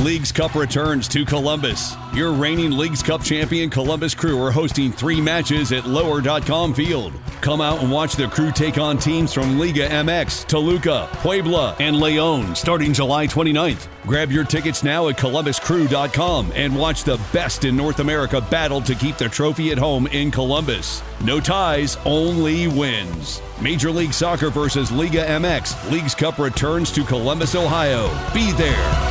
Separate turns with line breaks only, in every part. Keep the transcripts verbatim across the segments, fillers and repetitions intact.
Leagues Cup returns to Columbus. Your reigning Leagues Cup champion Columbus Crew are hosting three matches at lower dot com Field. Come out and watch the Crew take on teams from Liga M X, Toluca, Puebla, and León starting July twenty-ninth. Grab your tickets now at columbus crew dot com and watch the best in North America battle to keep the trophy at home in Columbus. No ties, only wins. Major League Soccer versus Liga M X. Leagues Cup returns to Columbus, Ohio. Be there.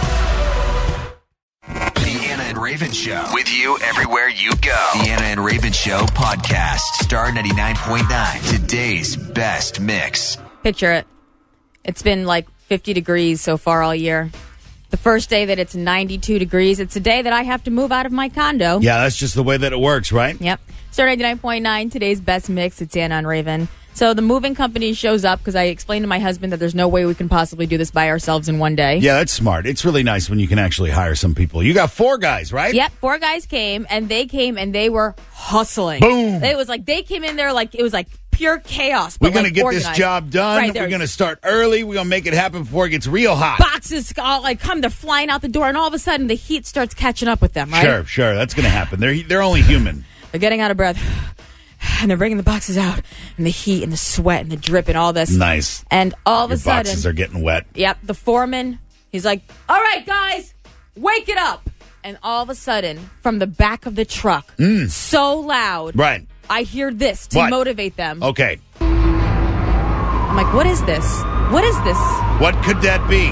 The Anna and Raven Show. With you everywhere you go. The Anna and Raven Show podcast. Star ninety-nine point nine. Today's best mix.
Picture it. It's been like fifty degrees so far all year. The first day that it's ninety-two degrees, it's a day that I have to move out of my condo.
Yeah, that's just the way that it works, right?
Yep. Star ninety-nine point nine, today's best mix. It's Anna and Raven. So the moving company shows up because I explained to my husband that there's no way we can possibly do this by ourselves in one day.
Yeah, that's smart. It's really nice when you can actually hire some people. You got four guys, right?
Yep, four guys came, and they came, and they were hustling.
Boom!
It was like, they came in there like, it was like pure chaos.
We're
but
going
like
to get
organized.
this job done.
Right,
We're going to start early. We're going to make it happen before it gets real hot.
Boxes all like come, they're flying out the door, and all of a sudden the heat starts catching up with them, right?
Sure, sure. That's going to happen. They're, they're only human.
They're getting out of breath. And they're bringing the boxes out, and the heat and the sweat and the drip and all this.
Nice.
And all of
Your
a sudden,
boxes are getting wet.
Yep, the foreman, he's like, all right, guys, wake it up. And all of a sudden, from the back of the truck,
Mm.
so loud,
Right.
I hear this to
What?
motivate them.
Okay.
I'm like, what is this? What is this?
What could that be?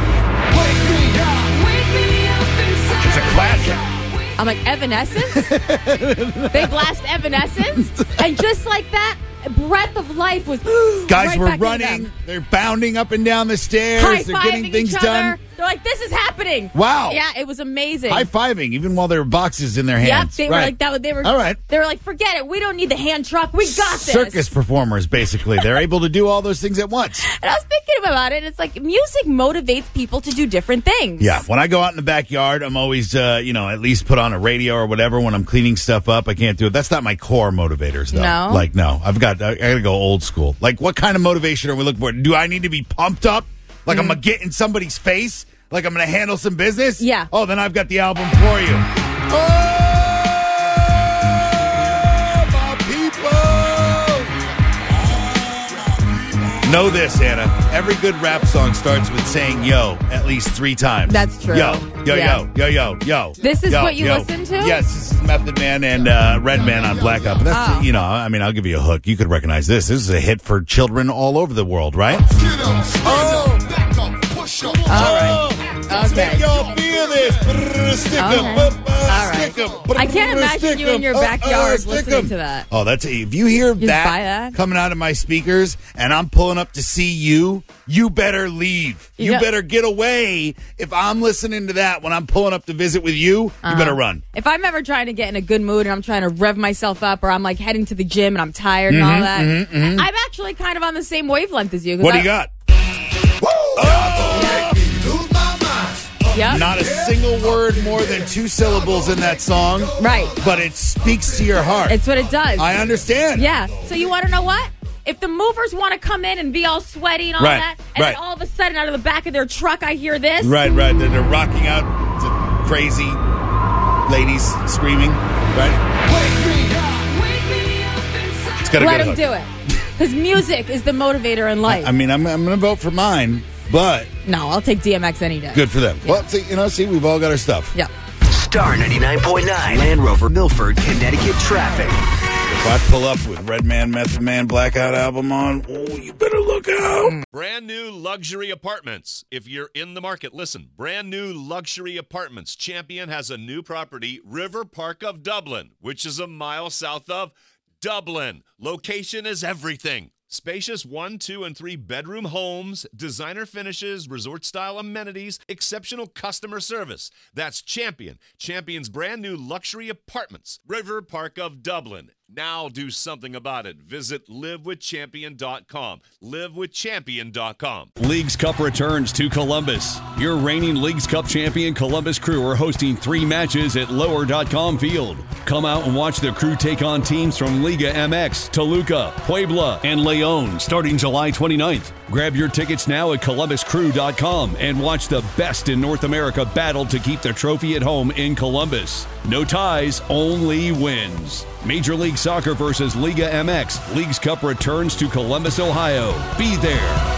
It's a classic.
I'm like, Evanescence? They blast Evanescence? And just like that, breath of life was
Guys
right
were
back into
running.
them.
They're bounding up and down the stairs. They're getting
High-fiving
things
each other.
done.
They're like, this is happening.
Wow.
Yeah, it was amazing.
High-fiving, even while there were boxes in their
Yep,
hands.
they were
Right.
like that. They were
All right.
They were like, forget it. We don't need the hand truck. We got this.
Circus performers, basically. They're able to do all those things at once.
And I was thinking about it. It's like music motivates people to do different things.
Yeah, when I go out in the backyard, I'm always, uh, you know, at least put on a radio or whatever when I'm cleaning stuff up. I can't do it. That's not my core motivators, though.
No?
Like, no. I've got, I, I got to go old school. Like, what kind of motivation are we looking for? Do I need to be pumped up? Like, I'm going to get in somebody's face? Like, I'm going to handle some business?
Yeah.
Oh, then I've got the album for you. Oh, my people! Know this, Anna. Every good rap song starts with saying yo at least three times.
That's true.
Yo, yo,
Yeah.
yo, yo, yo, yo.
This is
yo,
what you
yo.
listen to?
Yes, this is Method Man and uh, Redman on Black Up. And that's,
Oh.
you know, I mean, I'll give you a hook. You could recognize this. This is a hit for children all over the world, right? Oh!
All right. Okay.
Make y'all feel this. Stick 'em.
Okay.
Uh,
All
stick
right.
'em.
I can't imagine
Stick
you in
'em.
your
Uh, uh,
backyard
stick
listening
'em.
to that.
Oh, that's if you hear
Just
that,
buy that?
coming out of my speakers and I'm pulling up to see you, you better leave. You
Yeah.
better get away. If I'm listening to that when I'm pulling up to visit with you, you better run.
If I'm ever trying to get in a good mood and I'm trying to rev myself up, or I'm like heading to the gym and I'm tired and all that, I'm actually kind of on the same wavelength as you. 'cause
What do
I-
you got?
Yep.
Not a single word more than two syllables in that song.
Right.
But it speaks to your heart.
It's what it does.
I understand.
Yeah. So you want to know what? If the movers want to come in and be all sweaty and all
Right,
that, and
right.
then all of a sudden out of the back of their truck I hear this.
Right, right. They're, they're rocking out to crazy ladies screaming. Right? It's got a
Let
good
them
hook.
do it. Because music is the motivator in life.
I mean, I'm, I'm going to vote for mine, but
no, I'll take D M X any day.
good for them. Well, see, you know, see, we've all got our stuff.
Yeah.
Star ninety-nine point nine. Land Rover, Milford, Connecticut traffic.
If I pull up with Redman, Method Man, Blackout album on, oh, you better look out.
Brand new luxury apartments. If you're in the market, listen. Brand new luxury apartments. Champion has a new property, River Park of Dublin, which is a mile south of Dublin. Location is everything. Spacious one, two, and three bedroom homes, designer finishes, resort-style amenities, exceptional customer service. That's Champion. Champion's brand new luxury apartments, River Park of Dublin. Now do something about it. Visit live with champion dot com. live with champion dot com.
Leagues Cup returns to Columbus. Your reigning Leagues Cup champion Columbus Crew are hosting three matches at lower dot com field. Come out and watch the Crew take on teams from Liga M X, Toluca, Puebla, and León starting July twenty-ninth. Grab your tickets now at columbus crew dot com and watch the best in North America battle to keep the trophy at home in Columbus. No ties, only wins. Major League Soccer versus Liga M X. Leagues Cup returns to Columbus, Ohio. Be there.